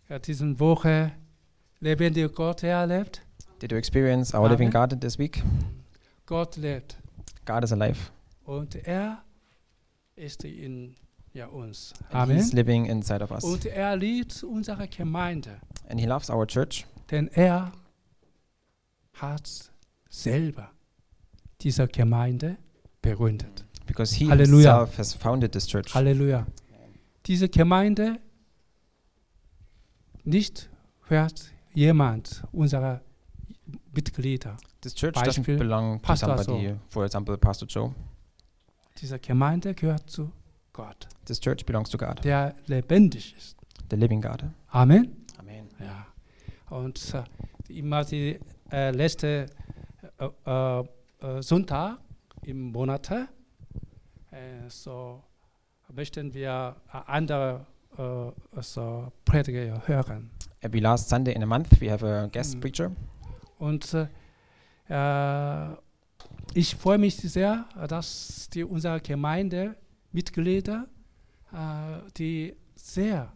diese Woche lebendigen Gott erlebt? Did you experience our living God this week? Gott lebt God is alive. und ist in uns. And He's living inside of us. Und liebt unsere Gemeinde, And He loves our church denn hat selber diese Gemeinde begründet. because He Halleluja. Himself has founded this church. Halleluja. Diese Gemeinde nicht hört jemand unserer Mitglieder. This church Beispiel doesn't belong to Pastor somebody, for example, Pastor Joe. Diese Gemeinde gehört zu Gott, This church belongs to God, der lebendig ist. the living God. Amen. Amen. Ja. Und immer die letzte Sonntag im Monat, so möchten wir andere so Prediger hören. Every last Sunday in a month, we have a guest preacher. Und ich freue mich sehr, dass unsere Gemeindemitglieder, die sehr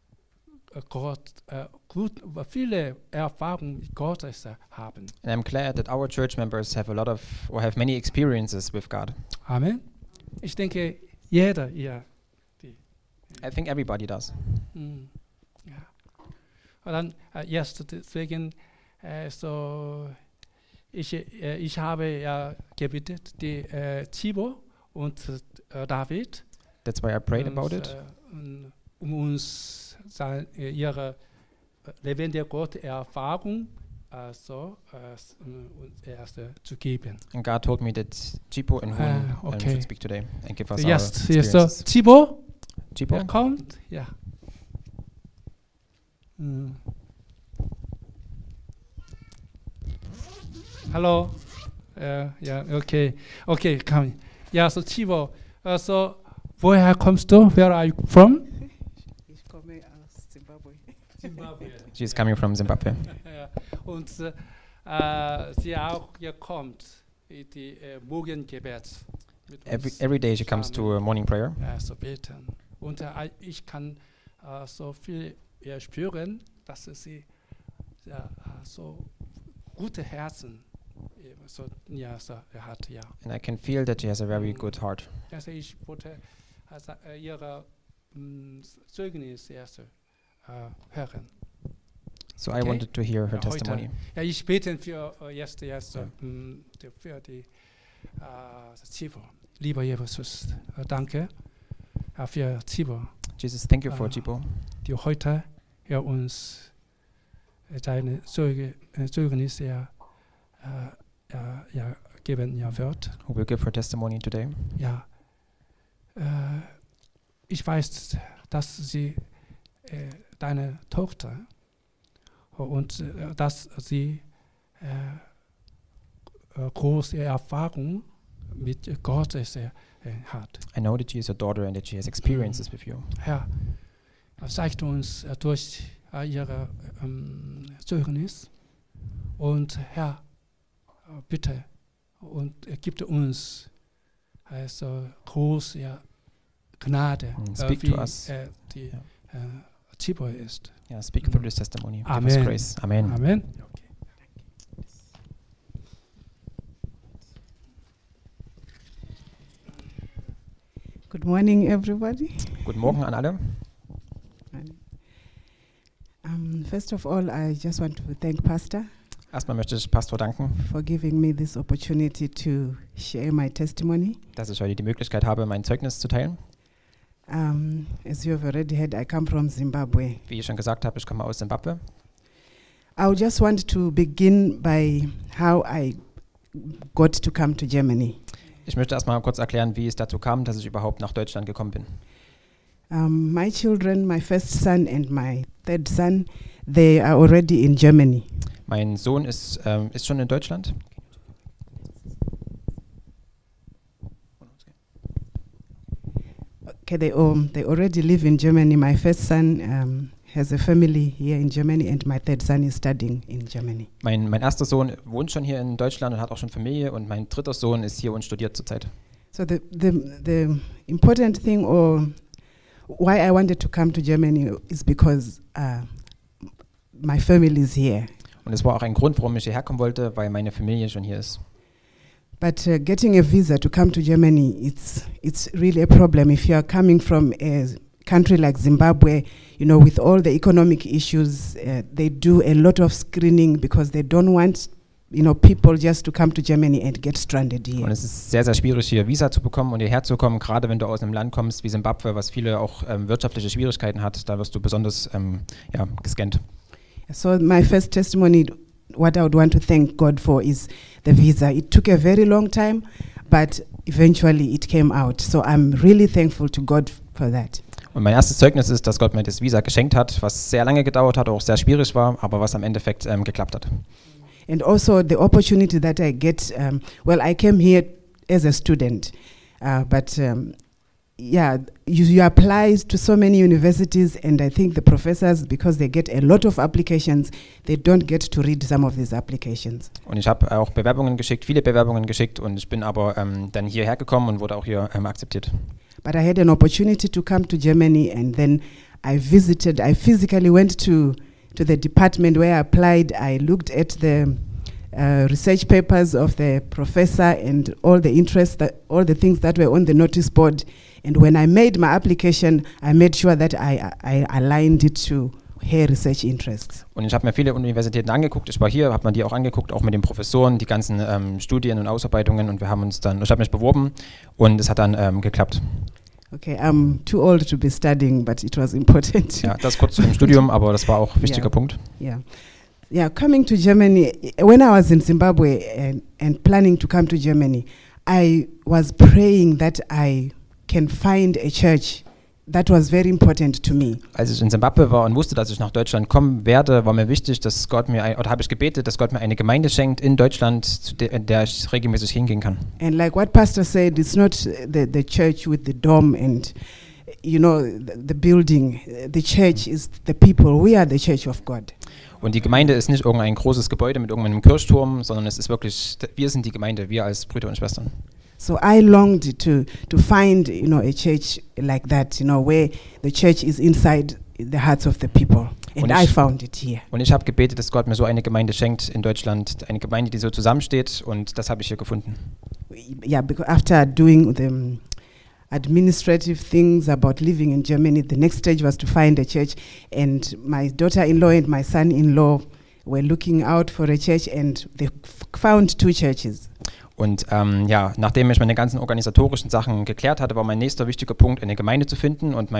viele Erfahrungen mit Gott haben. And I'm glad that our church members have have many experiences with God. Amen. Ich denke, jeder hier. I think everybody does. Ja. Und dann deswegen so ich habe ja gebetet, die Thibaut und David. That's why I prayed about it. Uns ihre lebendige Gott-Erfahrung zu geben. And God told me that Chipo and Hun okay. should speak today and give us Yes, our yes, so experiences. Thibaut, Chipo? er kommt, ja. Hallo. Ja, okay. Okay, komm. Ja, so Thibaut, so woher kommst du? Where are you from? Ich komme aus Zimbabwe. Zimbabwe. She's coming from Zimbabwe. Ja. Und sie auch hier kommt, die Morgengebet. mit uns Every day she comes to a morning prayer. so beten. Und ich kann so viel spüren, dass sie so gute Herzen so hat. Ja. And I can feel that she has a very good heart. Also ich wollte ihre Zeugnis erst hören. So I wanted to hear her Ja, testimony. heute, ja, ich bete für für die Zibo. Lieber Jesus, danke für Zibo, Jesus, thank you for Chipo, die heute uns deine Zeugnis geben wird. who will give her testimony today. Ja, ich weiß, dass sie deine Tochter und dass sie große Erfahrung mit Gott hat. I know that she is your daughter and that she has experiences with you. Herr, zeigt uns durch ihre Zeugnis und Herr, bitte und gibt uns also große Gnade, Speak wie to us. die Zibo ist. Yeah, speak through this testimony. Give us Amen. grace. Amen. Amen. Okay. Good morning, everybody. Guten Morgen an alle. First of all, I just want to thank Pastor Erstmal möchte ich Pastor danken, for giving me this opportunity to share my testimony. dass ich heute die Möglichkeit habe, mein Zeugnis zu teilen. As you have already heard, I come from Zimbabwe. Wie ich schon gesagt habe, ich komme aus Zimbabwe. I would just want to begin by how I got to come to Germany. Ich möchte erstmal kurz erklären, wie es dazu kam, dass ich überhaupt nach Deutschland gekommen bin. My children, my first son and my third son, they are already in Germany. Mein Sohn ist schon in Deutschland. Okay, they already live in Germany. My first son has a family here in Germany, and my third son is studying in Germany. Mein erster Sohn wohnt schon hier in Deutschland und hat auch schon Familie, und mein dritter Sohn ist hier und studiert zurzeit. So the important thing, or why I wanted to come to Germany, is because my family is here. Und es war auch ein Grund, warum ich hierher kommen wollte, weil meine Familie schon hier ist. But getting a visa to come to Germany, it's really a problem. If you are coming from a country like Zimbabwe, you know, with all the economic issues, they do a lot of screening because they don't want, you know, people just to come to Germany and get stranded here. Und es ist sehr, sehr schwierig, hier Visa zu bekommen und hierher zu kommen, gerade wenn du aus einem Land kommst wie Zimbabwe, was viele auch wirtschaftliche Schwierigkeiten hat, da wirst du besonders gescannt. So my first testimony, what I would want to thank God for is the visa. It took a very long time, but eventually it came out. So I'm really thankful to God for that. Und mein erstes Zeugnis ist, dass Gott mir das Visa geschenkt hat, was sehr lange gedauert hat, auch sehr schwierig war, aber was am Endeffekt geklappt hat. And also the opportunity that I get, I came here as a student, you apply to so many universities, and I think the professors, because they get a lot of applications, they don't get to read some of these applications. Und ich habe auch viele Bewerbungen geschickt, und ich bin aber dann hierher gekommen und wurde auch hier akzeptiert. But I had an opportunity to come to Germany, and then I physically went to the department where I applied. I looked at the research papers of the professor and all the things that were on the notice board. And when I made my application, I made sure that I aligned it to her research interests. Und ich habe mir viele Universitäten angeguckt. Ich war hier, habe mir die auch angeguckt, auch mit den Professoren, die ganzen Studien und Ausarbeitungen. Und ich habe mich beworben und es hat dann geklappt. Okay, I'm too old to be studying, but it was important. Ja, das kurz zu dem Studium, aber das war auch ein wichtiger Punkt. Yeah, coming to Germany, when I was in Zimbabwe and planning to come to Germany, I was praying that I can find a church. That was very important to me. Als ich in Zimbabwe war und wusste, dass ich nach Deutschland kommen werde, war mir wichtig, dass Gott habe ich gebetet, dass Gott mir eine Gemeinde schenkt in Deutschland, zu der ich regelmäßig hingehen kann. And like what Pastor said, it's not the church with the dome and, you know, the building. The church is the people. We are the church of God. Und die Gemeinde ist nicht irgendein großes Gebäude mit irgendeinem Kirchturm, sondern es ist wirklich, wir sind die Gemeinde, wir als Brüder und Schwestern. So I longed to find, you know, a church like that, you know, where the church is inside the hearts of the people. And I found it here. Und ich habe gebetet, dass Gott mir so eine Gemeinde schenkt in Deutschland, eine Gemeinde, die so zusammensteht, und das habe ich hier gefunden. Yeah, because after doing the administrative things about living in Germany, the next stage was to find a church, and my daughter-in-law and my son-in-law were looking out for a church, and they found 2 churches. Und nachdem ich meine ganzen organisatorischen Sachen geklärt hatte, war mein nächster wichtiger Punkt, eine Gemeinde zu finden, und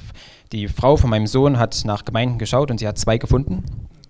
die Frau von meinem Sohn hat nach Gemeinden geschaut und sie hat 2 gefunden.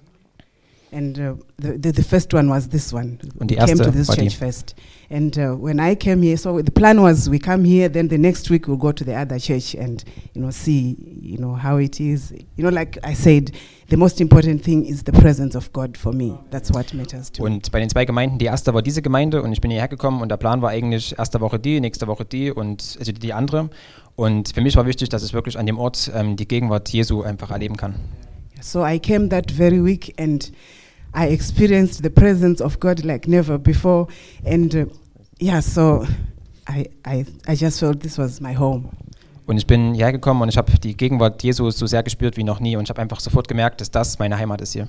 And the first one was this one. Und die We came erste to this war die. church first. And when I came here, so the plan was we come here, then the next week we'll go to the other church and, you know, see, you know, how it is. You know, like I said, the most important thing is the presence of God for me. That's what matters to me. Und bei den 2 Gemeinden, die erste war diese Gemeinde, und ich bin hierher gekommen, und der Plan war eigentlich erste Woche die, nächste Woche die, und also die andere. Und für mich war wichtig, dass ich wirklich an dem Ort die Gegenwart Jesu einfach erleben kann. So I came that very week and I experienced the presence of God like never before. And so I just felt this was my home. Und ich bin hierher gekommen und ich habe die Gegenwart Jesu so sehr gespürt wie noch nie, und ich habe einfach sofort gemerkt, dass das meine Heimat ist hier.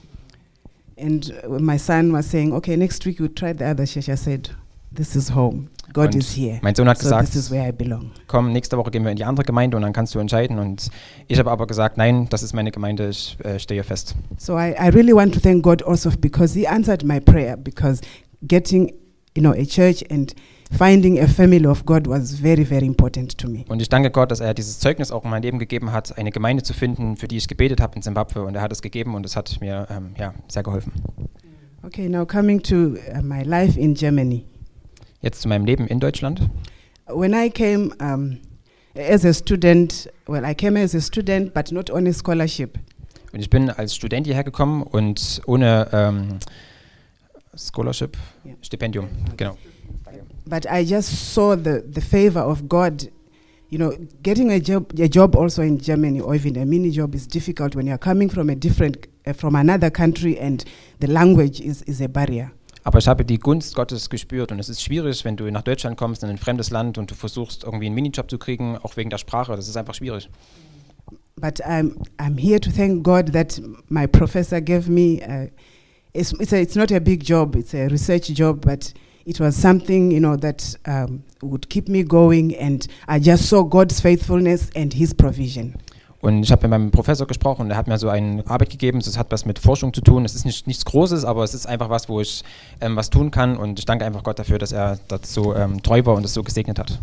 And my son was saying, okay, next week we'll try the other church. I said, this is home. God Und is here. mein Sohn hat So gesagt, this is where I belong. komm, nächste Woche gehen wir in die andere Gemeinde und dann kannst du entscheiden. Und ich habe aber gesagt, nein, das ist meine Gemeinde, ich stehe fest. So I really want to thank God also because He answered my prayer, because getting, you know, a church and finding a family of God was very, very important to me. Und ich danke Gott, dass er dieses Zeugnis auch in mein Leben gegeben hat, eine Gemeinde zu finden, für die ich gebetet habe in Zimbabwe. Und er hat es gegeben und es hat mir sehr geholfen. Okay, now coming to my life in Germany. Jetzt zu meinem Leben in Deutschland. When I came as a student, I came as a student, but not on a scholarship. Und ich bin als Student hierher gekommen und ohne Scholarship, Yeah. Stipendium, genau. But I just saw the favor of God. You know, getting a job also in Germany or even a mini job is difficult when you're coming from from another country and the language is a barrier. Aber ich habe die Gunst Gottes gespürt, und es ist schwierig, wenn du nach Deutschland kommst, in ein fremdes Land, und du versuchst irgendwie einen Minijob zu kriegen, auch wegen der Sprache. Das ist einfach schwierig. but I'm here to thank God that my professor gave me. It's not a big job; it's a research job, but it was something that would keep me going, and I just saw God's faithfulness and His provision. Und ich habe mit meinem Professor gesprochen und er hat mir so eine Arbeit gegeben. Das hat was mit Forschung zu tun. Es ist nichts Großes, aber es ist einfach was, wo ich was tun kann. Und ich danke einfach Gott dafür, dass er dazu treu war und es so gesegnet hat.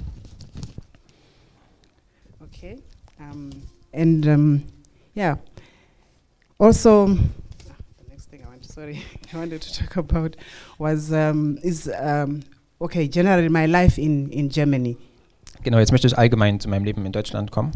Okay. Yeah. Also, the next thing I wanted to talk about was generally my life in Germany. Genau, jetzt möchte ich allgemein zu meinem Leben in Deutschland kommen.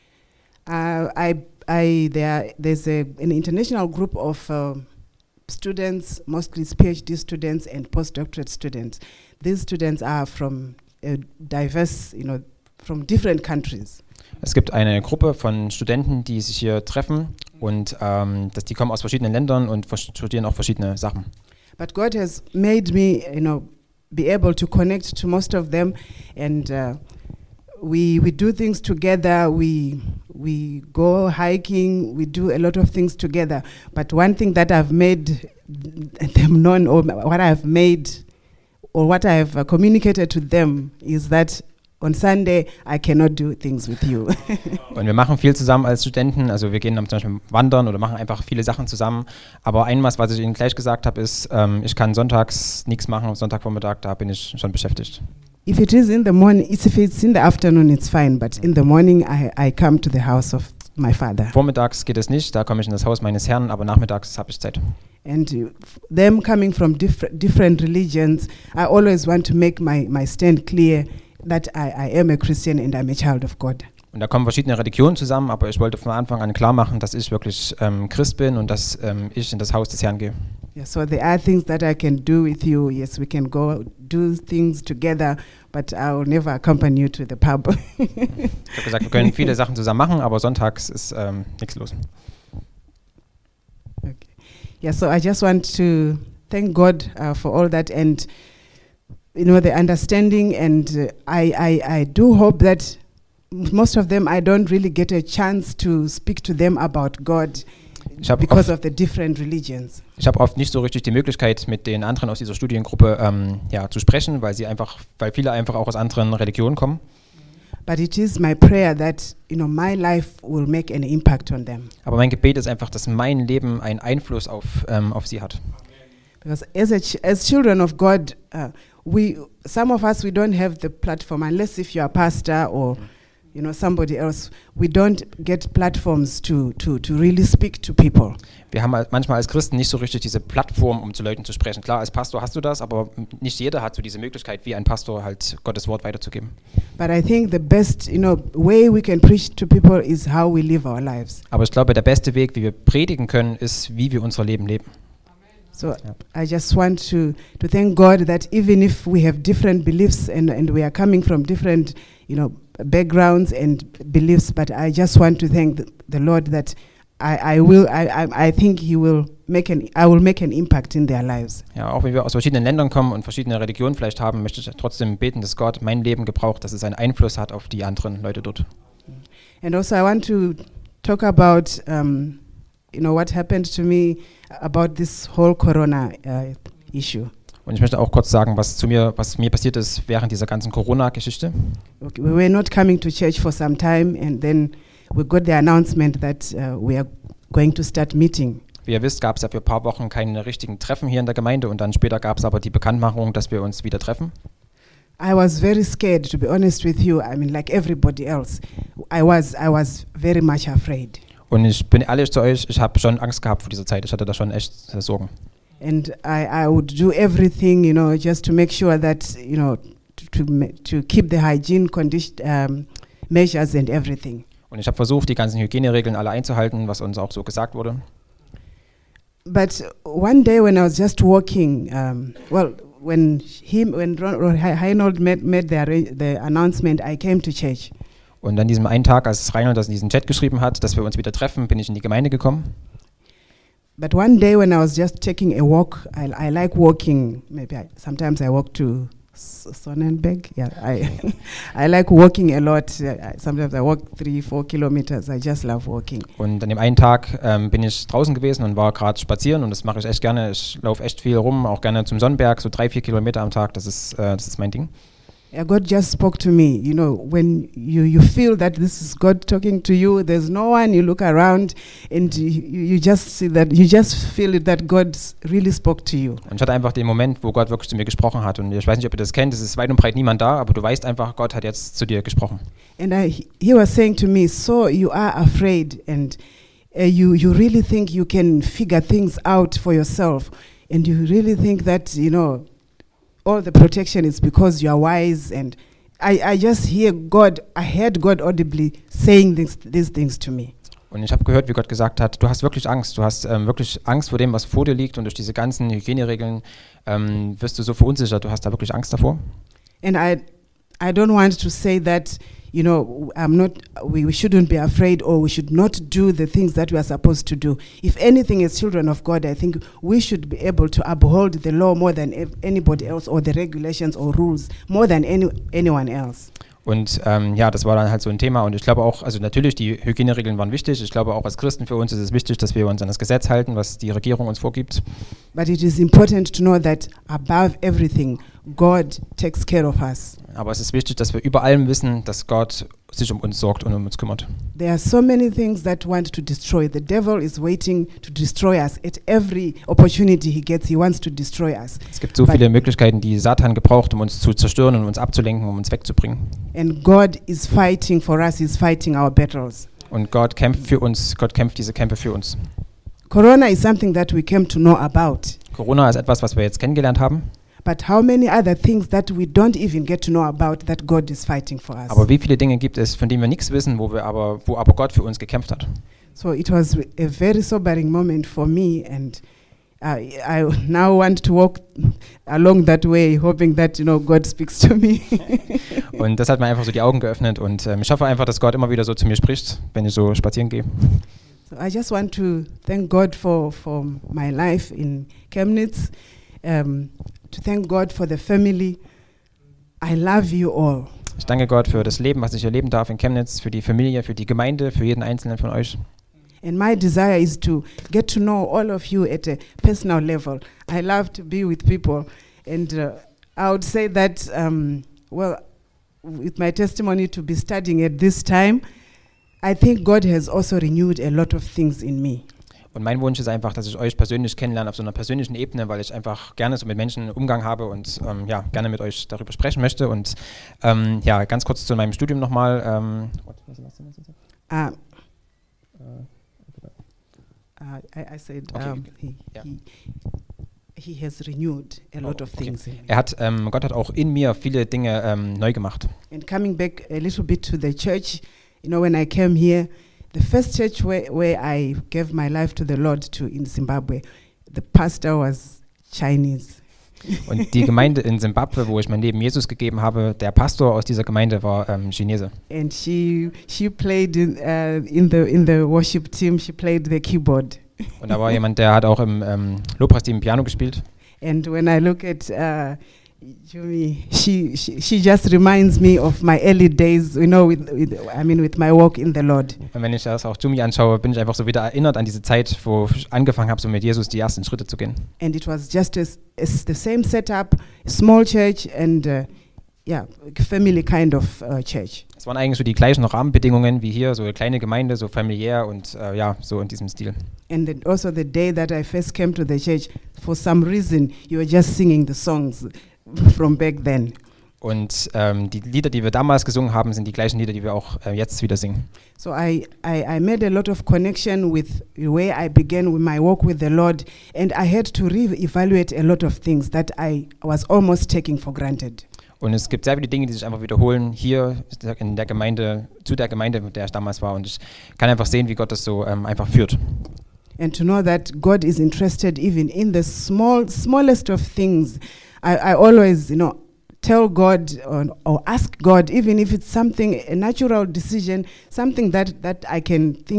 There's an international group of students, mostly PhD students and postdoctorate students. These students are from diverse, from different countries. Es gibt eine Gruppe von Studenten, die sich hier treffen und die kommen aus verschiedenen Ländern und studieren auch verschiedene Sachen. But God has made me, be able to connect to most of them, and we do things together. We go hiking. We do a lot of things together. But one thing that I've made them known, or what I've made, or what I've communicated to them, is that on Sunday I cannot do things with you. Und wir machen viel zusammen als Studenten. Also wir gehen dann zum Beispiel wandern oder machen einfach viele Sachen zusammen. Aber was ich Ihnen gleich gesagt habe, ist, ich kann sonntags nichts machen. Sonntagvormittag, da bin ich schon beschäftigt. If it is in the morning, if it's in the afternoon, it's fine. But in the morning, I come to the house of my father. Vormittags geht es nicht, da komme ich in das Haus meines Herrn, aber nachmittags habe ich Zeit. And them coming from different religions, I always want to make my stand clear that I am a Christian and I'm a child of God. Und da kommen verschiedene Religionen zusammen, aber ich wollte von Anfang an klar machen, dass ich wirklich Christ bin und dass ich in das Haus des Herrn gehe. Yeah, so there are things that I can do with you. Yes, we can go do things together, but I will never accompany you to the pub. Ich habe gesagt, wir können viele Sachen zusammen machen, aber sonntags ist nichts los. Okay. Yeah, so I just want to thank God for all that and the understanding, and I do hope that most of them I don't really get a chance to speak to them about God because of the different religions. Ich habe oft nicht so richtig die Möglichkeit, mit den anderen aus dieser Studiengruppe zu sprechen, weil viele einfach auch aus anderen Religionen kommen. But it is my prayer that my life will make an impact on them. Aber mein Gebet ist einfach, dass mein Leben einen Einfluss auf sie hat. Because as children of God, some of us, we don't have the platform unless if you're a pastor or somebody else. We don't get platforms to really speak to people. Wir haben manchmal als Christen nicht so richtig diese Plattform, um zu Leuten zu sprechen. Klar, als Pastor hast du das, aber nicht jeder hat so diese Möglichkeit, wie ein Pastor halt Gottes Wort weiterzugeben. But I think the best, way we can preach to people is how we live our lives. Aber ich glaube, der beste Weg, wie wir predigen können, ist, wie wir unser Leben leben. So I just want to thank God that even if we have different beliefs and we are coming from different, backgrounds and beliefs, but I just want to thank the Lord that I think I will make an impact in their lives. Ja, auch wenn wir aus verschiedenen Ländern kommen und verschiedene Religionen vielleicht haben, möchte ich trotzdem beten, dass Gott mein Leben gebraucht, dass es einen Einfluss hat auf die anderen Leute dort. And also I want to talk about what happened to me about this whole Corona issue. Und ich möchte auch kurz sagen, was mir passiert ist während dieser ganzen Corona-Geschichte. Okay, we were not coming to church for some time, and then we got the announcement that we are going to start meeting. Wie ihr wisst, gab es ja für ein paar Wochen keine richtigen Treffen hier in der Gemeinde und dann später gab es aber die Bekanntmachung, dass wir uns wieder treffen. I was very scared, to be honest with you. I mean, like everybody else, I was very much afraid. Und ich bin ehrlich zu euch, ich habe schon Angst gehabt vor dieser Zeit. Ich hatte da schon echt Sorgen. And I would do everything, just to make sure that, to keep the hygiene measures and everything. Und ich habe versucht, die ganzen Hygieneregeln alle einzuhalten, was uns auch so gesagt wurde. But one day when I was just walking, when Reinhold made the announcement, I came to church. Und an diesem einen Tag, als Reinhold das in diesen Chat geschrieben hat, dass wir uns wieder treffen, bin ich in die Gemeinde gekommen. But one day when I was just taking a walk, I like walking. Maybe sometimes I walk to Sonnenberg. Yeah, I like walking a lot. Sometimes I walk 3-4 kilometers. I just love walking. Und an dem einen Tag bin ich draußen gewesen und war gerade spazieren und das mache ich echt gerne. Ich laufe echt viel rum, auch gerne zum Sonnenberg, so 3-4 Kilometer am Tag. Das ist mein Ding. Yeah, God just spoke to me. You know, when you feel that this is God talking to you, there's no one, you look around and you just see that, you just feel it that God really spoke to you. Und ich hatte einfach den Moment, wo Gott wirklich zu mir gesprochen hat. Und ich weiß nicht, ob ihr das kennt, es ist weit und breit niemand da, aber du weißt einfach, Gott hat jetzt zu dir gesprochen. And he was saying to me, so you are afraid and you really think you can figure things out for yourself. And you really think that, you know, all the protection is because you are wise. And I just heard God audibly saying these things to me. Und ich habe gehört, wie Gott gesagt hat, du hast wirklich Angst. Du hast wirklich Angst vor dem, was vor dir liegt. Und durch diese ganzen Hygieneregeln wirst du so verunsichert. Du hast da wirklich Angst davor. And I don't want to say that, you know, we shouldn't be afraid or we should not do the things that we are supposed to do. If anything, as children of God, I think we should be able to uphold the law more than anybody else, or the regulations or rules more than anyone else. Und ja, das war dann halt so ein Thema. Und ich glaube auch, also natürlich, die Hygieneregeln waren wichtig. Ich glaube auch als Christen für uns ist es wichtig, dass wir uns an das Gesetz halten, was die Regierung uns vorgibt. But it is important to know that above everything, God takes care of us. Aber es ist wichtig, dass wir über allem wissen, dass Gott sich um uns sorgt und um uns kümmert. There are so many things that want to destroy. The devil is waiting to destroy us. At every opportunity he gets, he wants to destroy us. Es gibt so viele Möglichkeiten, die Satan gebraucht, um uns zu zerstören und uns abzulenken, um uns wegzubringen. And God is fighting for us. He's fighting our battles. Und Gott kämpft für uns. Gott kämpft diese Kämpfe für uns. Corona is something that we came to know about. Corona ist etwas, was wir jetzt kennengelernt haben. But how many other things that we don't even get to know about that God is fighting for us? Aber wie viele Dinge gibt es, von denen wir nichts wissen, wo aber Gott für uns gekämpft hat? So it was a very sobering moment for me, and I now want to walk along that way, hoping that, you know, God speaks to me. Und das hat mir einfach so die Augen geöffnet und ich hoffe einfach, dass Gott immer wieder so zu mir spricht, wenn ich so spazieren gehe. So I just want to thank God for my life in Chemnitz. To thank God for the family. I love you all. Ich danke Gott für das Leben, was ich erleben darf in Chemnitz, für die Familie, für die Gemeinde, für jeden einzelnen von euch. And my desire is to get to know all of you at a personal level. I love to be with people, and I would say that, well, with my testimony to be studying at this time, I think God has also renewed a lot of things in me. Und mein Wunsch ist einfach, dass ich euch persönlich kennenlerne auf so einer persönlichen Ebene, weil ich einfach gerne so mit Menschen Umgang habe und ja, gerne mit euch darüber sprechen möchte. Und ja, ganz kurz zu meinem Studium nochmal. I said Okay. he has renewed a lot of things. Gott hat auch in mir viele Dinge neu gemacht. And coming back a little bit to the church, you know, when I came here, the first church where I gave my life to the Lord in Zimbabwe, the pastor was Chinese. Und die Gemeinde in Zimbabwe, wo ich mein Leben Jesus gegeben habe, der Pastor aus dieser Gemeinde war Chinese. And she played in the worship team. She played the keyboard. Und da war jemand, der hat auch im Lobpreisteam Piano gespielt. And when I look at Jumi, she just reminds me of my early days, you know, with my walk in the Lord. Und wenn ich das auch Jumi anschaue, bin ich einfach so wieder erinnert an diese Zeit, wo ich angefangen habe, so mit Jesus die ersten Schritte zu gehen. And it was just the same setup, small church and family kind of church. Es waren eigentlich so die gleichen Rahmenbedingungen wie hier, so eine kleine Gemeinde, so familiär und ja, so in diesem Stil. And then also the day that I first came to the church, for some reason, you were just singing the songs from back then. Und die Lieder, die wir damals gesungen haben, sind die gleichen Lieder, die wir auch jetzt wieder singen. So I made a lot of connection with where I began with my walk with the Lord, and I had to re-evaluate a lot of things that I was almost taking for granted. Und es gibt sehr viele Dinge, die sich einfach wiederholen hier in der Gemeinde, zu der Gemeinde, mit der ich damals war. Und ich kann einfach sehen, wie Gott das so einfach führt. And to know that God is interested even in the smallest of things. I always, you know, tell God or ask God, even if it's something, a natural decision, something that I can think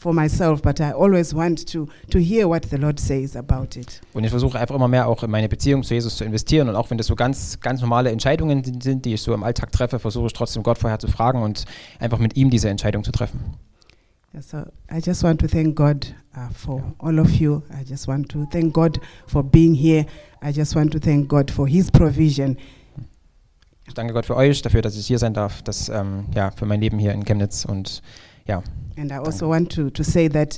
for myself, but I always want to hear what the Lord says about it. Und ich versuche einfach immer mehr auch in meine Beziehung zu Jesus zu investieren und auch wenn das so ganz normale Entscheidungen sind, die ich so im Alltag treffe, versuche ich trotzdem Gott vorher zu fragen und einfach mit ihm diese Entscheidung zu treffen. So I just want to thank God for all of you. I just want to thank God for being here. I just want to thank God for His provision. Ich danke Gott für euch, dafür, dass ich hier sein darf, für mein Leben hier in Chemnitz und ja. And I also want to say that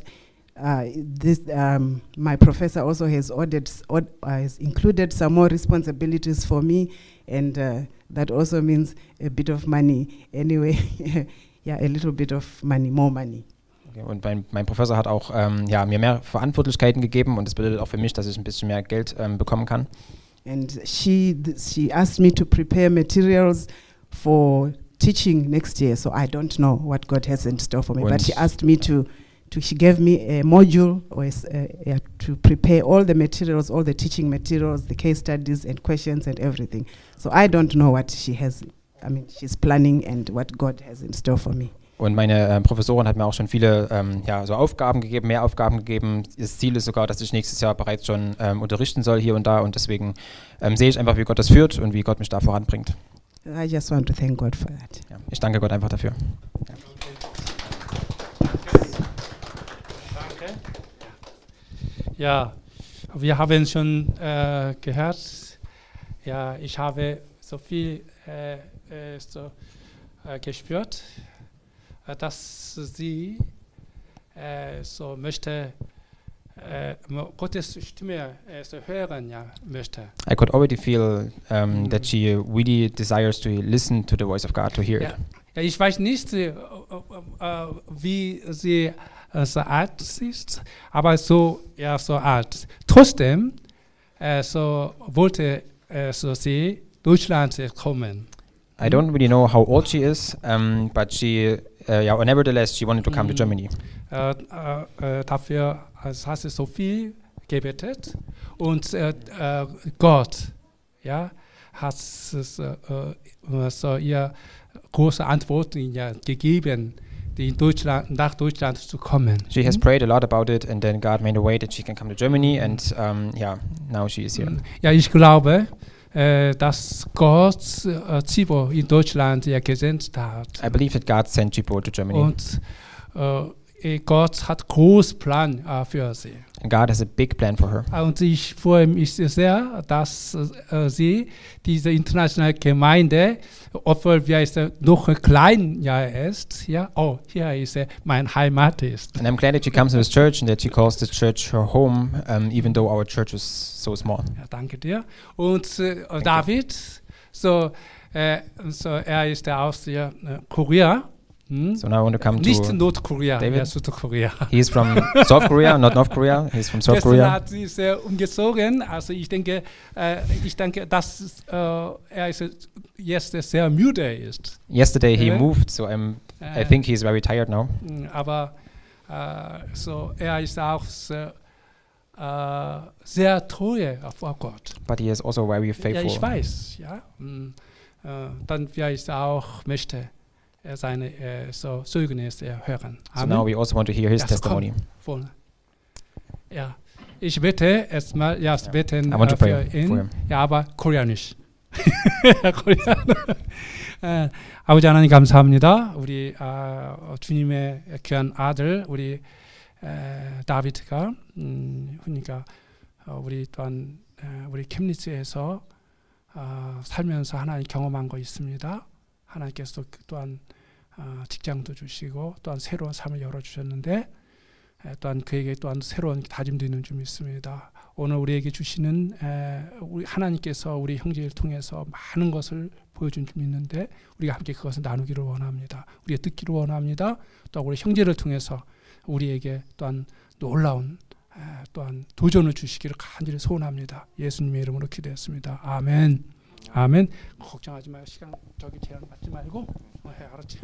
my professor also has has included some more responsibilities for me, and that also means a bit of money. Anyway, a little bit of money, more money. Okay, und mein Professor hat auch mir mehr Verantwortlichkeiten gegeben und das bedeutet auch für mich, dass ich ein bisschen mehr Geld bekommen kann. And she asked me to prepare materials for teaching next year, so I don't know what God has in store for me. But she asked me she gave me a module to prepare all the materials, all the teaching materials, the case studies and questions and everything. So I don't know what she's planning and what God has in store for me. Und meine Professorin hat mir auch schon viele so Aufgaben gegeben, mehr Aufgaben gegeben. Das Ziel ist sogar, dass ich nächstes Jahr bereits schon unterrichten soll hier und da und deswegen sehe ich einfach, wie Gott das führt und wie Gott mich da voranbringt. I just want to thank God for that. Ja, ich danke Gott einfach dafür. Danke. Ja, wir haben schon gehört. Ja, ich habe so viel gespürt, dass sie so möchte Gottes Stimme hören möchte. I could already feel that she really desires to listen to the voice of God, to hear it. Ja, ich weiß nicht, wie sie so alt ist, aber so alt. Trotzdem so wollte sie Deutschland kommen. I don't really know how old she is, but she, nevertheless, she wanted to come to Germany. Dafür hat sie so viel gebetet und Gott hat ihr große Antworten gegeben, nach Deutschland zu kommen. She has prayed a lot about it and then God made a way that she can come to Germany and now she is here. Ja, ich glaube, dass Gott Zibo in Deutschland gesendet hat. I believe that God sent Chibo to Germany. Und Gott hat großen Plan für sie. And God has a big plan for her. Und ich freue mich sehr, dass sie diese internationale Gemeinde, obwohl wir noch klein ist, hier ist mein Heimat ist. And I'm glad that she comes to this church and that she calls this church her home, even though our church is so small. Ja, danke dir. Und David, er ist aus Korea. So now I want to come Nicht to Nordkorea, David. Südkorea. He's from South Korea, not North Korea. He's from South Korea. Hat sie sehr umgezogen. Also ich denke, dass er jetzt sehr müde ist. Yesterday he moved, so I think he's very tired now. Aber er ist auch sehr treu vor Gott. But he is also very faithful. Ja, ich weiß. Dann ich auch möchte seine Zeugnisse hören. So now we also want to hear his testimony. Ja, ich bete erstmal, beten I want to pray für ihn. for him. Ja, aber koreanisch. 아버지 하나님 감사합니다. 우리 주님의 귀한 아들 우리 다비드가 그러니까 우리 또한 우리 캠리츠에서 살면서 하나님 경험한 거 있습니다. 하나님께서 또한 직장도 주시고 또한 새로운 삶을 열어주셨는데 또한 그에게 또한 새로운 다짐도 있는 줄 믿습니다. 오늘 우리에게 주시는 우리 하나님께서 우리 형제를 통해서 많은 것을 보여준 줄 믿는데 우리가 함께 그것을 나누기를 원합니다. 우리가 듣기를 원합니다. 또 우리 형제를 통해서 우리에게 또한 놀라운 또한 도전을 주시기를 간절히 소원합니다. 예수님의 이름으로 기도했습니다. 아멘. 아멘. 걱정하지 마요. 시간 제한 받지 말고 알았지?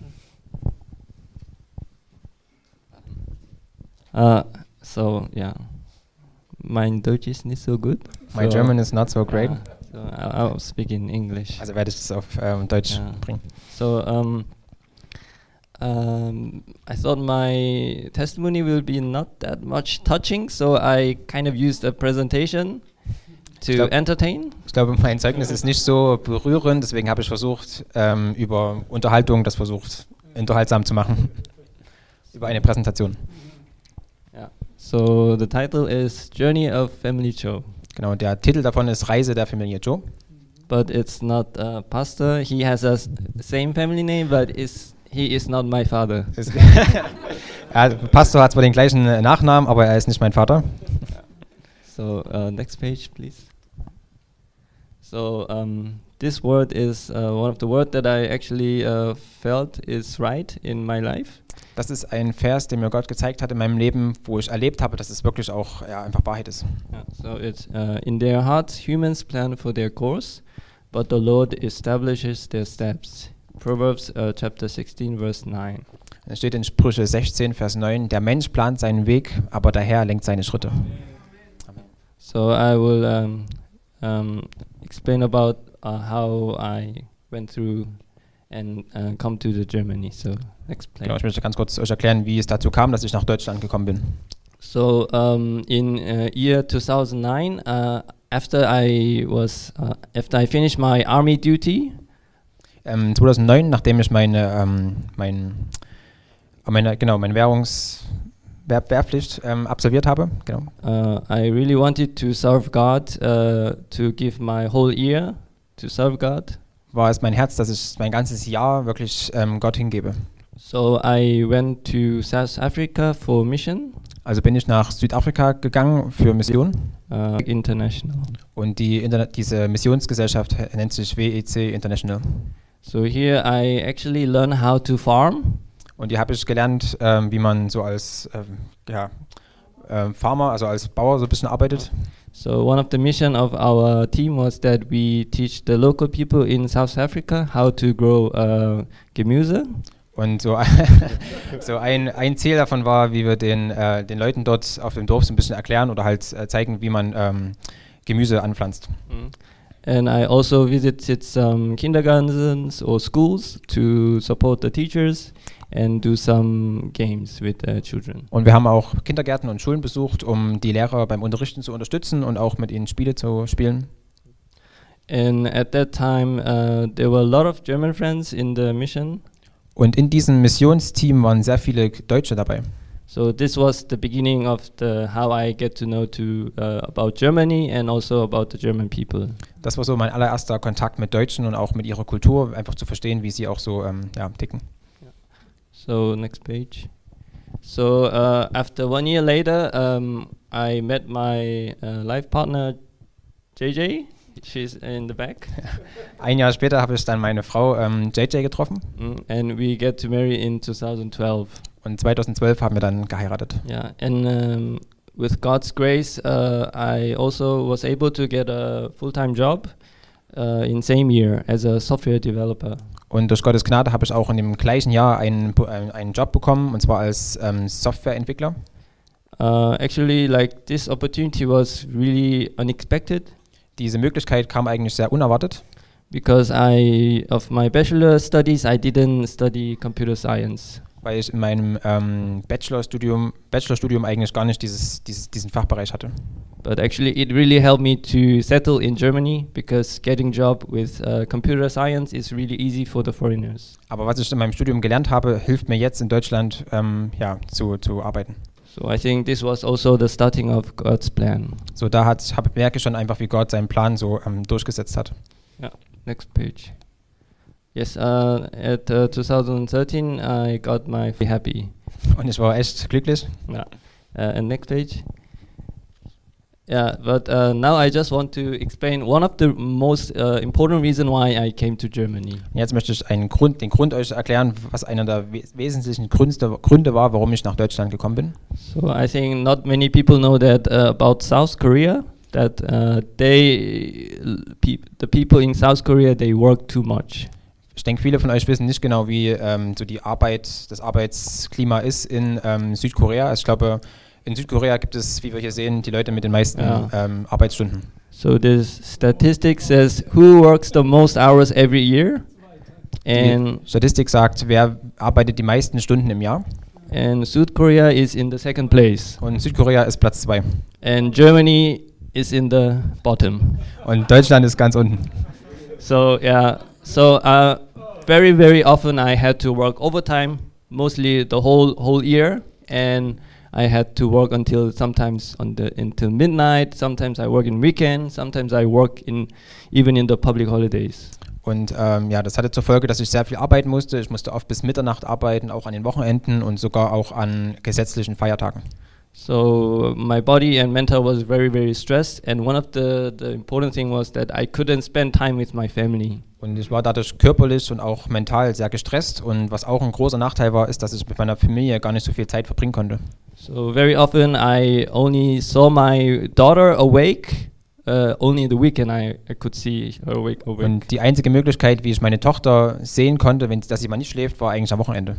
My Deutsch is not so good. My German is not so great. So I'll speak in English. Also werde ich es auf Deutsch bringen. So I thought my testimony will be not that much touching, so I kind of used a presentation to entertain. Ich glaube, mein Zeugnis ist nicht so berührend, deswegen habe ich versucht, über Unterhaltung das versucht, unterhaltsam zu machen. Über eine Präsentation. Yeah. So the title is Journey of Family Cho. Genau, der Titel davon ist Reise der Familie Cho. But it's not pastor. He has a same family name, but he is not my father. Ja, Pastor hat zwar den gleichen Nachnamen, aber er ist nicht mein Vater. So next page, please. So this word is one of the words that I actually felt is right in my life. Das ist ein Vers, den mir Gott gezeigt hat in meinem Leben, wo ich erlebt habe, dass es wirklich auch einfach Wahrheit ist. Yeah, so it's in their hearts humans plan for their course, but the Lord establishes their steps. Proverbs chapter 16 verse 9. Es steht in Sprüche 16 Vers 9: Der Mensch plant seinen Weg, aber der Herr lenkt seine Schritte. So I will explain about how I went through and come to the Germany. So explain. Genau, ich möchte ganz kurz euch erklären, wie es dazu kam, dass ich nach Deutschland gekommen bin. So in year 2009, after I finished my army duty, 2009, nachdem ich meine Wehrpflicht absolviert habe, genau. I really wanted to serve God, to give my whole year to serve God. War es mein Herz, dass ich mein ganzes Jahr wirklich Gott hingebe. So I went to South Africa for mission. Also bin ich nach Südafrika gegangen für Mission. International. Und diese Missionsgesellschaft nennt sich WEC International. So here I actually learned how to farm. Und hier habe ich gelernt, wie man so als Farmer, also als Bauer so ein bisschen arbeitet. So one of the mission of our team was that we teach the local people in South Africa how to grow Gemüse. Und so ein Ziel davon war, wie wir den Leuten dort auf dem Dorf so ein bisschen erklären oder halt zeigen, wie man Gemüse anpflanzt. And I also visited some kindergartens or schools to support the teachers and do some games with children. Und wir haben auch Kindergärten und Schulen besucht, um die Lehrer beim Unterrichten zu unterstützen und auch mit ihnen Spiele zu spielen. And at that time there were a lot of German friends in the mission. Und in diesem Missionsteam waren sehr viele Deutsche dabei. So this was the beginning of how I get to know about Germany and also about the German people. Das war so mein allererster Kontakt mit Deutschen und auch mit ihrer Kultur, einfach zu verstehen, wie sie auch so ticken. So next page. So after 1 year later, I met my life partner JJ. She's in the back. Ein Jahr später habe ich dann meine Frau JJ getroffen. And we get to marry in 2012. Und 2012 haben wir dann geheiratet. Yeah, and with God's grace, I also was able to get a full-time job in same year as a software developer. Und durch Gottes Gnade habe ich auch in dem gleichen Jahr einen Job bekommen, und zwar als Softwareentwickler. Actually, like this opportunity was really unexpected. Diese Möglichkeit kam eigentlich sehr unerwartet. Because of my bachelor studies, I didn't study computer science. Weil ich in meinem Bachelorstudium eigentlich gar nicht diesen Fachbereich hatte. But actually it really helped me to settle in Germany, because getting job with computer science is really easy for the foreigners. Aber was ich in meinem Studium gelernt habe, hilft mir jetzt in Deutschland zu arbeiten. So I think this was also the starting of God's plan. So merke ich schon einfach, wie Gott seinen Plan so durchgesetzt hat. Yeah, next page. Yes, at 2013 I got my happy. Und ich war echt glücklich. Yeah. And next page. Yeah, but now I just want to explain one of the most important reason why I came to Germany. Jetzt möchte ich den Grund euch erklären, was einer der wesentlichen Gründe war, warum ich nach Deutschland gekommen bin. So I think not many people know that about South Korea, that the people in South Korea, they work too much. Ich denke, viele von euch wissen nicht genau, wie so das Arbeitsklima ist in Südkorea. Also ich glaube, in Südkorea gibt es, wie wir hier sehen, die Leute mit den meisten Arbeitsstunden. So this statistic says who works the most hours every year, And Die Statistik sagt, wer arbeitet die meisten Stunden im Jahr? South Korea is in the second place. Und Südkorea ist Platz 2. And Germany is in the bottom. Und Deutschland ist ganz unten. So yeah, so very very often I had to work overtime, mostly the whole year, and I had to work until sometimes until midnight. Sometimes I work in weekend. Sometimes I work even in the public holidays. Und ja, das hatte zur Folge, dass ich sehr viel arbeiten musste. Ich musste oft bis Mitternacht arbeiten, auch an den Wochenenden und sogar auch an gesetzlichen Feiertagen. So my body and mental was very very stressed, and one of the important thing was that I couldn't spend time with my family. Und ich war dadurch körperlich und auch mental sehr gestresst. Und was auch ein großer Nachteil war, ist, dass ich mit meiner Familie gar nicht so viel Zeit verbringen konnte. So very often I only saw my daughter awake. Only in the weekend I could see her awake. Und die einzige Möglichkeit, wie ich meine Tochter sehen konnte, dass sie mal nicht schläft, war eigentlich am Wochenende.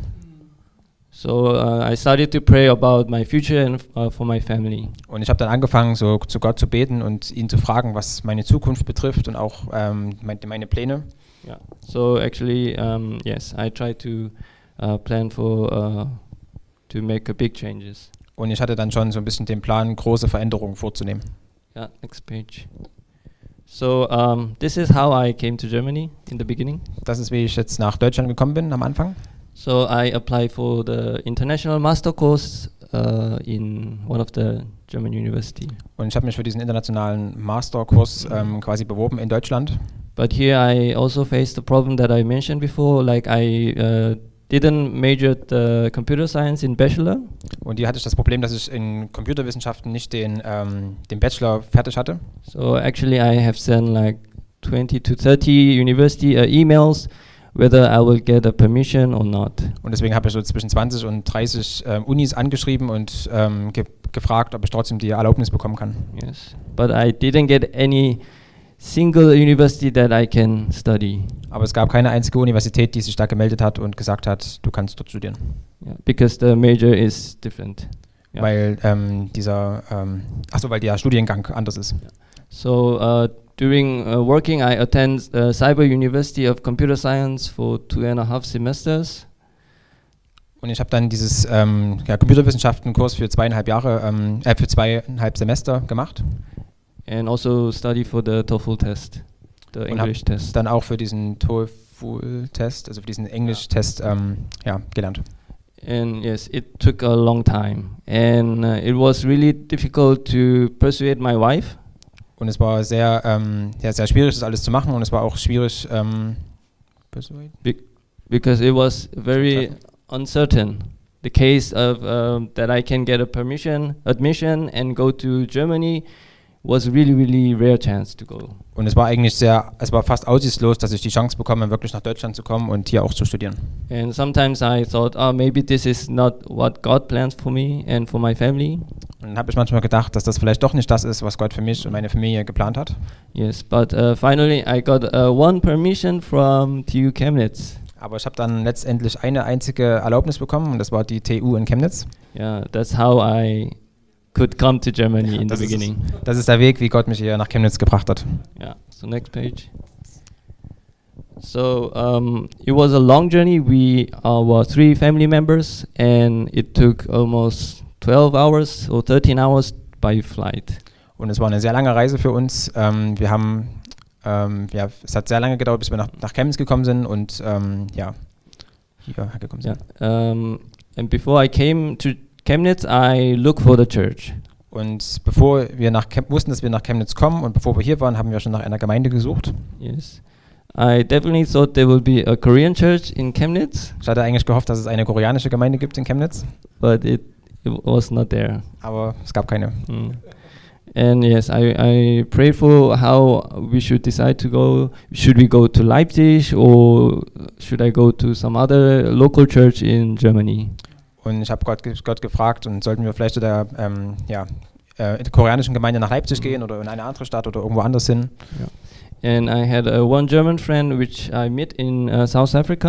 So I started to pray about my future and for my family. Und ich habe dann angefangen, so zu Gott zu beten und ihn zu fragen, was meine Zukunft betrifft und auch meine Pläne. Yeah. So actually, yes, I tried to plan for to make a big changes. Und ich hatte dann schon so ein bisschen den Plan, große Veränderungen vorzunehmen. Yeah, next page. So this is how I came to Germany in the beginning. Das ist, wie ich jetzt nach Deutschland gekommen bin am Anfang. So I applied for the international master course in one of the German university. Und ich habe mich für diesen internationalen Masterkurs quasi beworben in Deutschland. But here I also faced the problem that I mentioned before, like I didn't major the computer science in bachelor. Und hier hatte ich das Problem, dass ich in Computerwissenschaften nicht den Bachelor fertig hatte. So actually I have sent like 20 to 30 university emails whether I will get a permission or not. Und deswegen habe ich so zwischen 20 und 30 Unis angeschrieben und gefragt, ob ich trotzdem die Erlaubnis bekommen kann. Yes, but I didn't get any single university that I can study. Aber es gab keine einzige Universität, die sich da gemeldet hat und gesagt hat, du kannst dort studieren. Yeah, because the major is different. Yeah. Weil weil der Studiengang anders ist. So during working, I attend Cyber University of Computer Science for 2.5 semesters. Und ich habe dann dieses Computerwissenschaften-Kurs für 2,5 Semester gemacht. And also study for the TOEFL test, the English test. Dann auch für diesen TOEFL-Test, also für diesen Englisch-Test gelernt. And yes, it took a long time, and it was really difficult to persuade my wife. Und es war sehr schwierig, das alles zu machen, und es war auch schwierig, because it was very uncertain. The case of that I can get a admission and go to Germany was really rare chance to go. Und es war fast aussichtslos, dass ich die Chance bekomme, wirklich nach Deutschland zu kommen und hier auch zu studieren. And sometimes I thought, maybe this is not what God plans for me and for my family. Und dann habe ich manchmal gedacht, dass das vielleicht doch nicht das ist, was Gott für mich und meine Familie geplant hat. Yes, but finally I got one permission from TU Chemnitz. Aber ich habe dann letztendlich eine einzige Erlaubnis bekommen, und das war die TU in Chemnitz. Yeah, that's how I could come to Germany in the beginning. Das ist der Weg, wie Gott mich hier nach Chemnitz gebracht hat. Yeah. So next page. So it was a long journey. We were 3 family members, and it took almost 12 hours or 13 hours by flight. Und es war eine sehr lange Reise für uns. Es hat sehr lange gedauert, bis wir nach Chemnitz gekommen sind und hierher gekommen sind. Yeah. And before I came to Chemnitz, I looked for the church. Und bevor wir wussten, dass wir nach Chemnitz kommen, und bevor wir hier waren, haben wir schon nach einer Gemeinde gesucht. Yes. I definitely thought there would be a Korean church in Chemnitz. Ich hatte eigentlich gehofft, dass es eine koreanische Gemeinde gibt in Chemnitz. But it was not there. Aber es gab keine. And yes, I prayed for how we should decide to go. Should we go to Leipzig or should I go to some other local church in Germany? Und ich habe Gott gefragt, und sollten wir vielleicht zu der koreanischen Gemeinde nach Leipzig gehen oder in eine andere Stadt oder irgendwo anders hin. Yeah. And I had one German friend which I met in South Africa.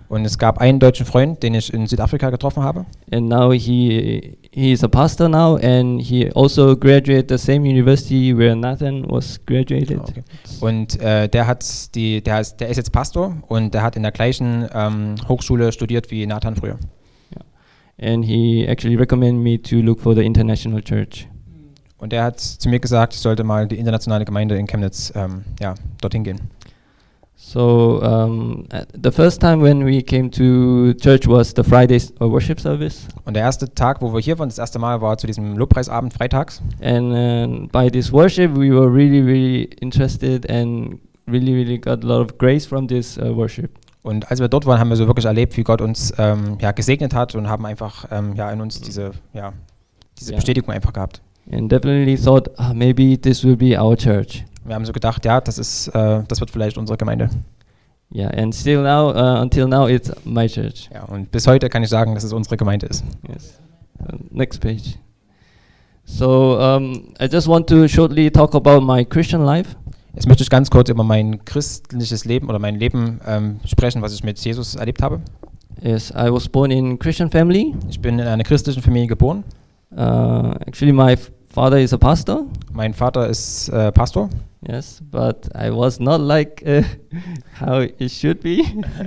Und es gab einen deutschen Freund, den ich in Südafrika getroffen habe. And now he is a pastor now, and he also graduated the same university where Nathan was graduated. Okay. Und der ist jetzt Pastor und der hat in der gleichen Hochschule studiert wie Nathan früher. And he actually recommended me to look for the international church. Und er hat zu mir gesagt, ich sollte mal die internationale Gemeinde in Chemnitz dorthin gehen. So the first time when we came to church was the Friday worship service. Und der erste Tag, wo wir hier waren, das erste Mal war zu diesem Lobpreisabend freitags. And by this worship we were really, really interested and really, really got a lot of grace from this worship. Und als wir dort waren, haben wir so wirklich erlebt, wie Gott uns gesegnet hat und haben einfach in uns diese Bestätigung einfach gehabt. And definitely thought, maybe this will be our church. Wir haben so gedacht, ja, das wird vielleicht unsere Gemeinde. Yeah, and still now, until now, it's my church. Ja, und bis heute kann ich sagen, dass es unsere Gemeinde ist. Yes. Next page. So I just want to shortly talk about my Christian life. Jetzt möchte ich ganz kurz über mein christliches Leben oder mein Leben sprechen, was ich mit Jesus erlebt habe. Yes, I was born in Christian family. Ich bin in einer christlichen Familie geboren. Actually, my father is a pastor. Mein Vater ist Pastor. Yes, but I was not like how it should be.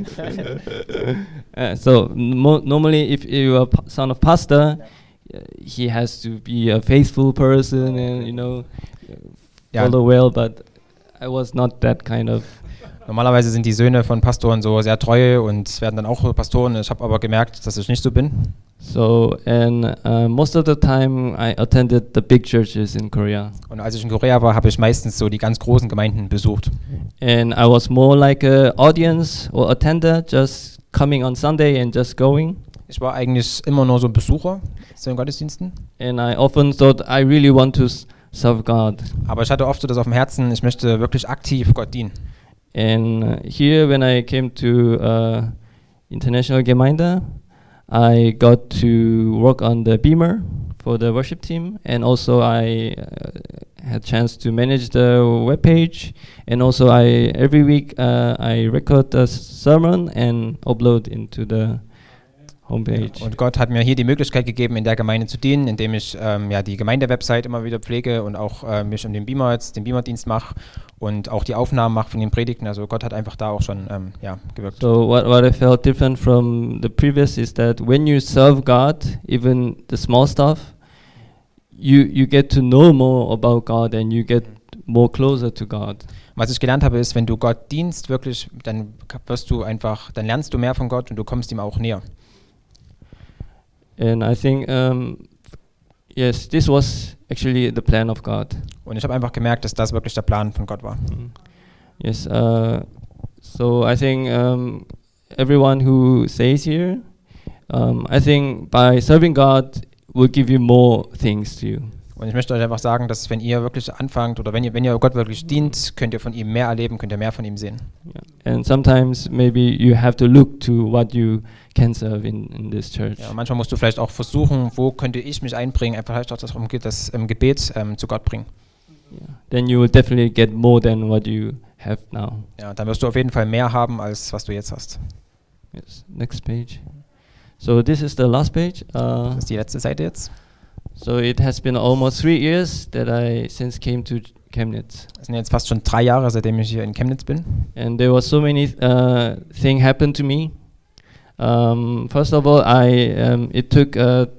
So normally, if you are son of pastor, he has to be a faithful person and follow well. But I was not that kind of. Normalerweise sind die Söhne von Pastoren so sehr treu und werden dann auch Pastoren. Ich habe aber gemerkt, dass ich nicht so bin. So and most of the time I attended the big churches in Korea. Und als ich in Korea war, habe ich meistens so die ganz großen Gemeinden besucht. And I was more like a audience or attender, just coming on Sunday and just going. Ich war eigentlich immer nur so ein Besucher zu den Gottesdiensten. And I often thought I really want to serve God. Aber ich hatte oft so das auf dem Herzen, ich möchte wirklich aktiv Gott dienen. And here when I came to International Gemeinde, I got to work on the Beamer for the worship team, and also I had chance to manage the webpage, and also every week I record the sermon and upload into the homepage. Und Gott hat mir hier die Möglichkeit gegeben, in der Gemeinde zu dienen, indem ich die Gemeindewebsite immer wieder pflege und auch mich um den Beamerdienst mache und auch die Aufnahmen mache von den Predigten. Also Gott hat einfach da auch schon gewirkt. So what I felt different from the previous is that when you serve God, even the small stuff, you get to know more about God and you get more closer to God. Was ich gelernt habe, ist, wenn du Gott dienst, wirklich, dann lernst du mehr von Gott und du kommst ihm auch näher. And I think, yes, this was actually the plan of God. Und ich habe einfach gemerkt, dass das wirklich der Plan von Gott war. Yes, so I think everyone who stays here, I think by serving God will give you more things to you. Und ich möchte euch einfach sagen, dass wenn ihr wirklich anfangt oder wenn ihr Gott wirklich dient, könnt ihr von ihm mehr erleben, könnt ihr mehr von ihm sehen. Yeah. And sometimes maybe you have to look to what you can serve in this church. Ja, manchmal musst du vielleicht auch versuchen, wo könnte ich mich einbringen, einfach vielleicht auch das im Gebet zu Gott bringen. Yeah. Then you will definitely get more than what you have now. Ja, dann wirst du auf jeden Fall mehr haben, als was du jetzt hast. Yes. Next page. So this is the last page. Das ist die letzte Seite jetzt. So it has been almost 3 years that I since came to Chemnitz. Das sind jetzt fast schon 3 Jahre, seitdem ich hier in Chemnitz bin. And there was so many things happened to me. First of all, it took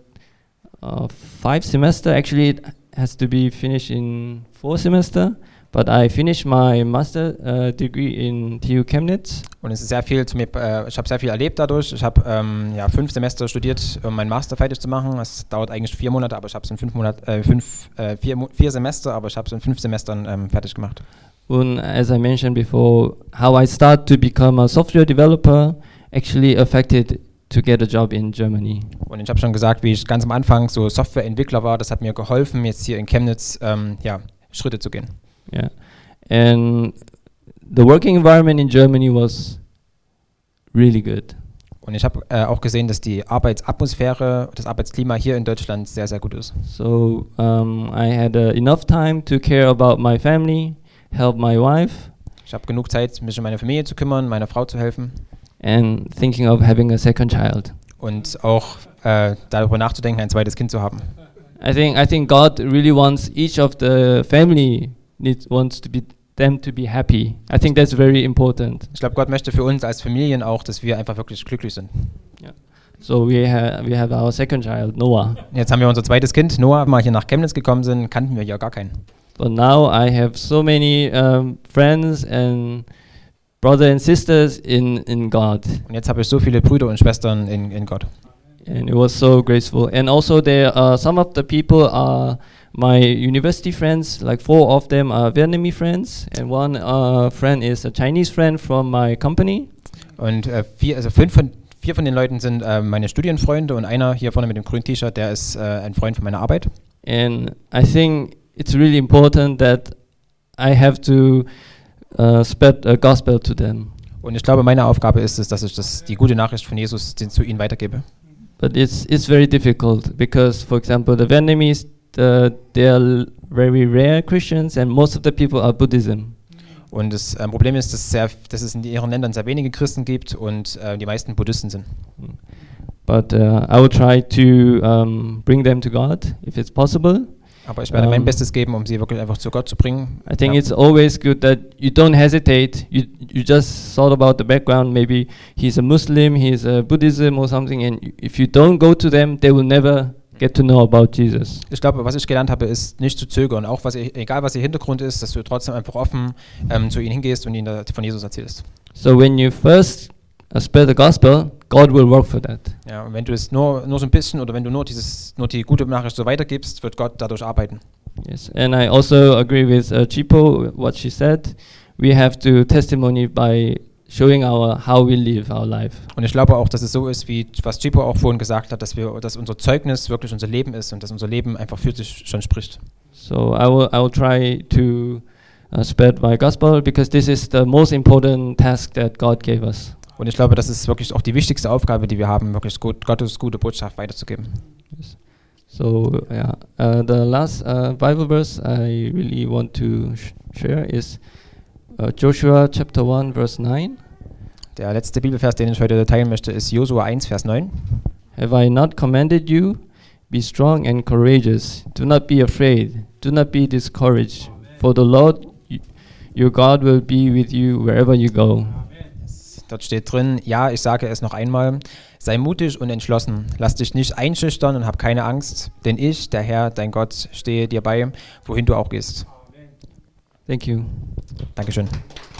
5 semesters. Actually, it has to be finished in 4 semesters. But I finished my master degree in TU Chemnitz. Und es ist sehr viel ich habe sehr viel erlebt dadurch. Ich habe 5 Semester studiert, um meinen Master fertig zu machen. Es dauert eigentlich 4 Monate, aber ich habe es in 4 Semester, aber ich habe es in 5 Semestern fertig gemacht. And as I mentioned before, how I started to become a software developer actually affected to get a job in Germany. Und ich habe schon gesagt, wie ich ganz am Anfang so Softwareentwickler war, das hat mir geholfen, jetzt hier in Chemnitz Schritte zu gehen. Yeah, and the working environment in Germany was really good. Und ich habe auch gesehen, dass die Arbeitsatmosphäre, das Arbeitsklima hier in Deutschland sehr, sehr gut ist. So I had enough time to care about my family, help my wife. Ich habe genug Zeit, mich um meine Familie zu kümmern, meiner Frau zu helfen. and thinking of having a second child. Und auch darüber nachzudenken, ein zweites Kind zu haben. I think God really wants each of the family wants to be them to be happy. I think that's very important. Ich glaube, Gott möchte für uns als Familien auch, dass wir einfach wirklich glücklich sind. Yeah. So we have our second child, Noah. Jetzt haben wir unser zweites Kind, Noah, mal hier nach Chemnitz gekommen sind, kannten wir ja gar keinen. But now I have so many friends and brothers and sisters in God. Und jetzt habe ich so viele Brüder und Schwestern in Gott. And it was so graceful. And also there some of the people are my university friends, like 4 of them are Vietnamese friends, and one friend is a Chinese friend from my company. Und 4 von den Leuten sind meine Studienfreunde und einer hier vorne mit dem grünen T-Shirt, der ist ein Freund von meiner Arbeit. And I think it's really important that I have to spread the gospel to them. Und ich glaube, meine Aufgabe ist es, dass ich die gute Nachricht von Jesus zu ihnen weitergebe. But it's very difficult because, for example, the Vietnamese, they are very rare Christians and most of the people are Buddhism. Und das Problem ist, dass es in ihren Ländern sehr wenige Christen gibt und die meisten Buddhisten sind. But I will try to bring them to God if it's possible. Aber ich werde mein Bestes geben, um sie wirklich einfach zu Gott zu bringen. I think it's always good that you don't hesitate. You just thought about the background. Maybe he's a Muslim, he's a Buddhism or something, and if you don't go to them, they will never get to know about Jesus. Ich glaube, was ich gelernt habe, ist nicht zu zögern. Auch egal was ihr Hintergrund ist, dass du trotzdem einfach offen zu ihnen hingehst und ihnen von Jesus erzählst. So when you first spread the gospel, God will work for that. Ja, und wenn du es nur so ein bisschen oder wenn du nur die gute Nachricht so weitergibst, wird Gott dadurch arbeiten. Yes, and I also agree with Chipo what she said. We have to testimony by showing how we live our life. Und ich glaube auch, dass es so ist, wie was Chipo auch vorhin gesagt hat, dass unser Zeugnis wirklich unser Leben ist und dass unser Leben einfach für sich schon spricht. So I will try to spread my gospel because this is the most important task that God gave us. Und ich glaube, das ist wirklich auch die wichtigste Aufgabe, die wir haben, wirklich Gottes gute Botschaft weiterzugeben. Yes. So yeah, the last Bible verse I really want to share is Joshua chapter 1 verse 9. Der letzte Bibelvers, den ich heute teilen möchte, ist Josua 1, Vers 9. Have I not commanded you? Be strong and courageous. Do not be afraid. Do not be discouraged. For the Lord your God will be with you wherever you go. Dort steht drin, ja, ich sage es noch einmal, sei mutig und entschlossen, lass dich nicht einschüchtern und hab keine Angst, denn ich, der Herr, dein Gott, stehe dir bei, wohin du auch gehst. Thank you. Dankeschön.